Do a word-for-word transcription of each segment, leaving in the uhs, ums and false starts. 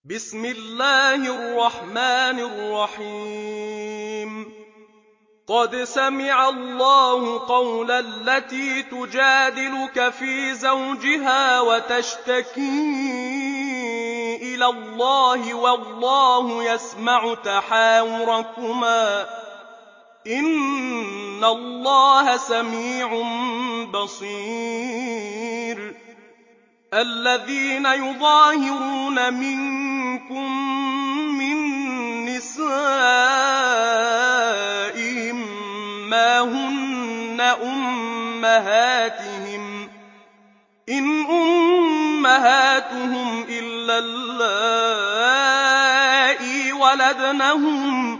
بسم الله الرحمن الرحيم قد سمع الله قول التي تجادلك في زوجها وتشتكي إلى الله والله يسمع تحاوركما إن الله سميع بصير الذين يظاهرون منكم من نسائهم ما هن أمهاتهم إن أمهاتهم إلا اللائي ولدنهم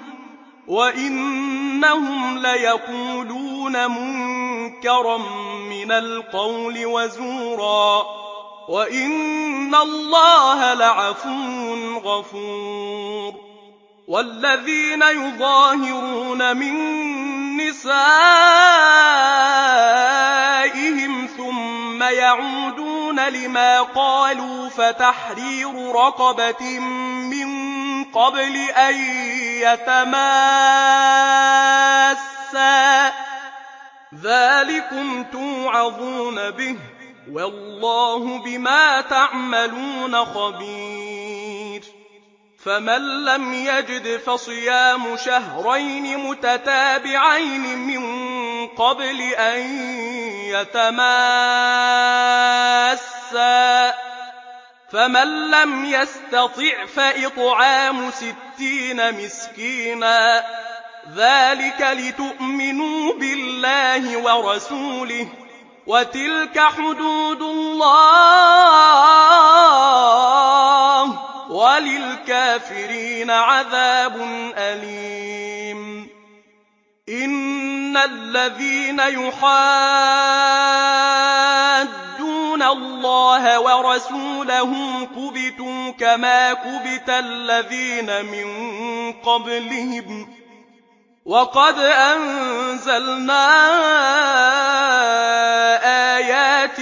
وإنهم ليقولون منكرا من القول وزورا وإن الله لعفو غفور والذين يظاهرون من نسائهم ثم يعودون لما قالوا فتحرير رقبة من قبل أن يتماسا ذلكم توعظون به والله بما تعملون خبير فمن لم يجد فصيام شهرين متتابعين من قبل أن يتماسا فمن لم يستطع فإطعام ستين مسكينا ذلك لتؤمنوا بالله ورسوله وتلك حدود الله وللكافرين عذاب أليم إن الذين يحادون الله ورسوله كبتوا كما كبت الذين من قبلهم وقد أنزلنا آيات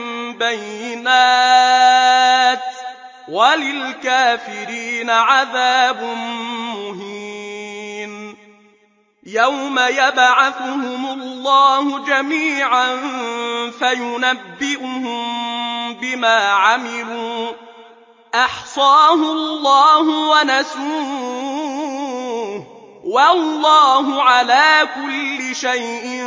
بينات وللكافرين عذاب مهين يوم يبعثهم الله جميعا فينبئهم بما عملوا أحصاه الله ونسوه والله على كل شيء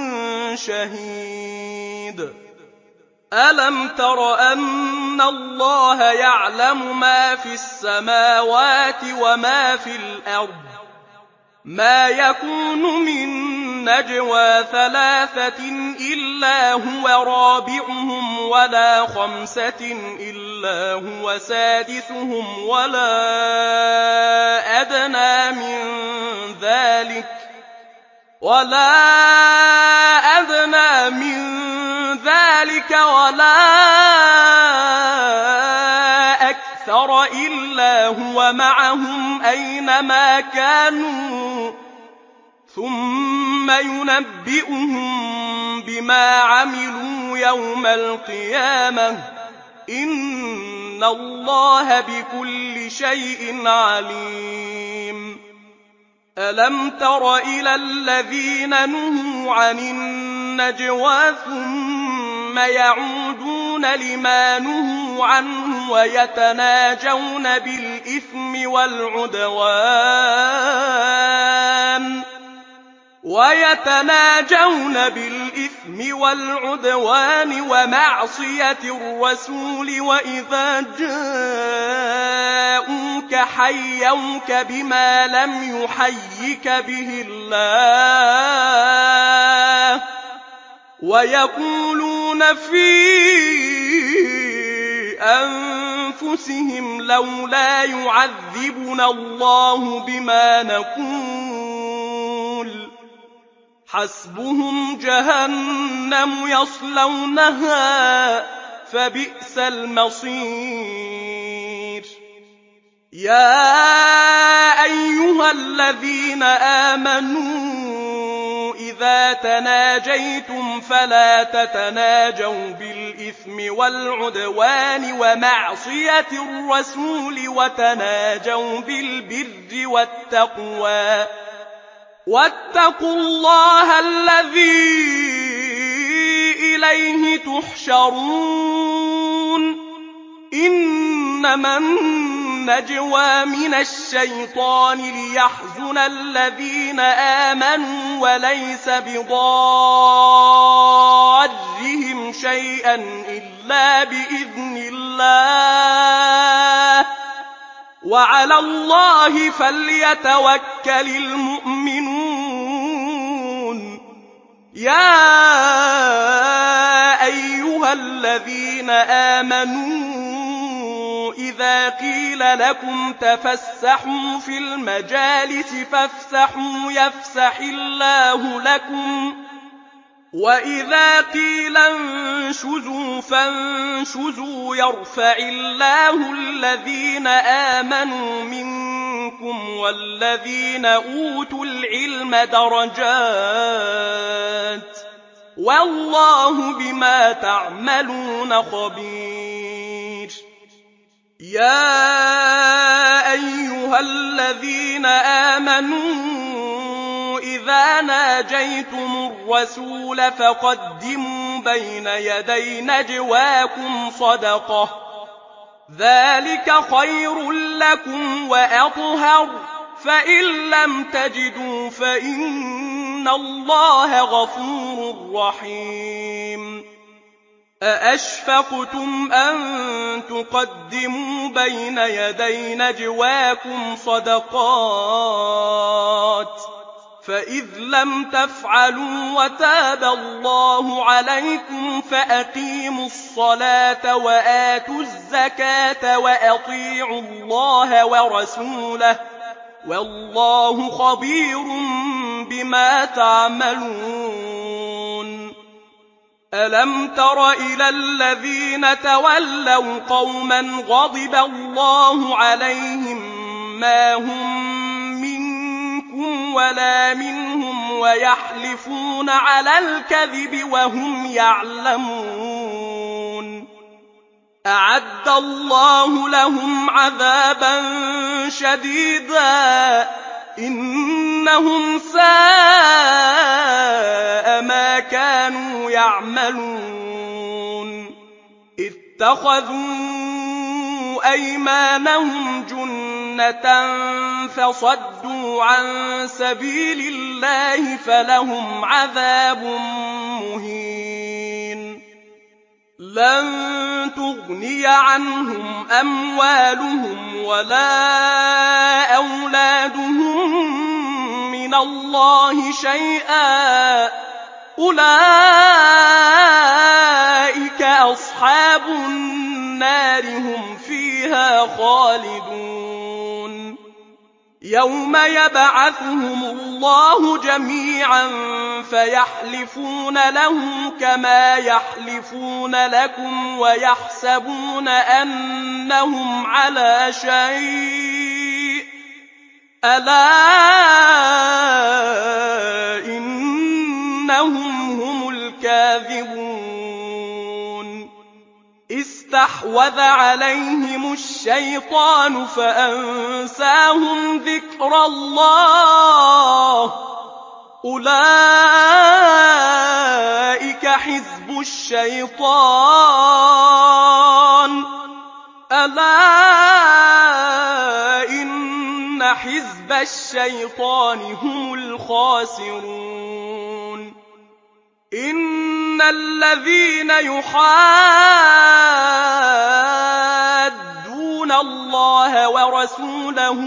شهيد ألم تر أن الله يعلم ما في السماوات وما في الأرض ما يكون من نجوى ثلاثة إلا هو رابعهم ولا خمسة إلا هو سادسهم ولا أدنى من ذلك ولا أدنى من ذلك ولا أكثر إلا هو معهم أينما كانوا ثم ينبئهم بما عملوا يوم القيامة إن الله بكل شيء عليم ألم تر إلى الذين نهوا عن النجوى ثم يعودون لما نهوا عنه ويتناجون بالإثم والعدوان ويتناجون بالإثم والعدوان ومعصية الرسول وإذا جاءوك حيوك بما لم يحيك به الله ويقولون في أنفسهم لولا يعذبنا الله بما نقول حسبهم جهنم يصلونها فبئس المصير يا أيها الذين آمنوا إذا تناجيتم فلا تتناجوا بالإثم والعدوان ومعصية الرسول وتناجوا بالبر والتقوى واتقوا الله الذي إليه تحشرون إنما النجوى من الشيطان ليحزن الذين آمنوا وليس بضارهم شيئا إلا بإذن الله وعلى الله فليتوكل المؤمنون يا أيها الذين آمنوا إذا قيل لكم تفسحوا في المجالس فافسحوا يفسح الله لكم وإذا قيل انشزوا فانشزوا يرفع الله الذين آمنوا منكم والذين أوتوا العلم درجات والله بما تعملون خبير يا أيها الذين آمنوا إذا ناجيتم الرسول فقدموا بين يدي نجواكم صدقة ذلك خير لكم وأطهر فإن لم تجدوا فإن الله غفور رحيم أأشفقتم أن تقدموا بين يدي نجواكم صدقات فإذ لم تفعلوا وتاب الله عليكم فأقيموا الصلاة وآتوا الزكاة وأطيعوا الله ورسوله والله خبير بما تعملون ألم تر إلى الذين تولوا قوما غضب الله عليهم ما هم منكم ولا منهم ويحلفون على الكذب وهم يعلمون أعد الله لهم عذابا شديدا إنهم ساء ما كانوا يعملون اتخذوا أيمانهم جنة فصدوا عن سبيل الله فلهم عذاب مهين لن تغني عنهم أموالهم ولا أولادهم من الله شيئا أولئك أصحاب النار هم فيها خالدون يوم يبعثهم الله جميعا فيحلفون له كما يحلفون لكم ويحسبون أنهم على شيء ألا إنهم هم الكاذبون استحوذ عليهم الشيطان فأنساهم ذكر الله أولئك حزب الشيطان ألا إن حزب الشيطان هم الخاسرون إن الذين يحادون الله ورسوله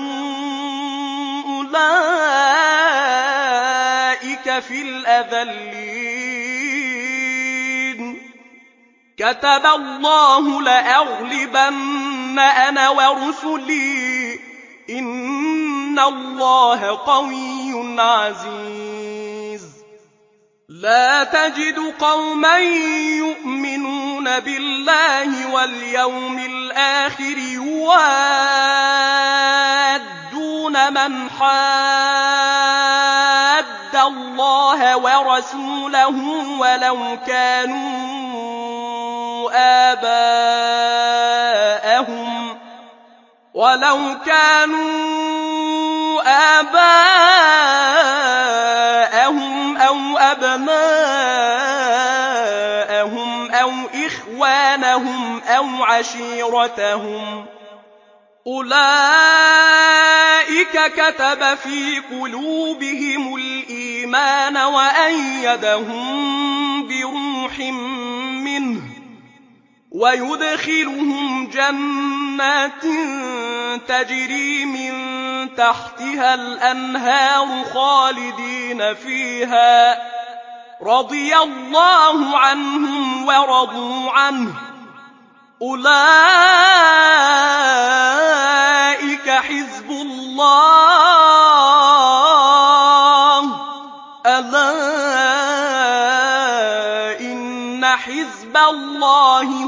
أولئك في الأذلين كتب الله لأغلبن أنا ورسلي إن الله قوي عزيز لا تجد قوما يؤمنون بالله واليوم الآخر يوادون من حاد الله ورسوله ورسوله ولو كانوا آباءهم ولو كانوا آباءهم أو أبناءهم أو إخوانهم أو عشيرتهم أولئك كتب في قلوبهم الإيمان وأيدهم بروح منه ويدخلهم جنات تجري من تحتها الأنهار خالدين فيها رضي الله عنهم ورضوا عنه أولئك حزب الله ألا إن حزب الله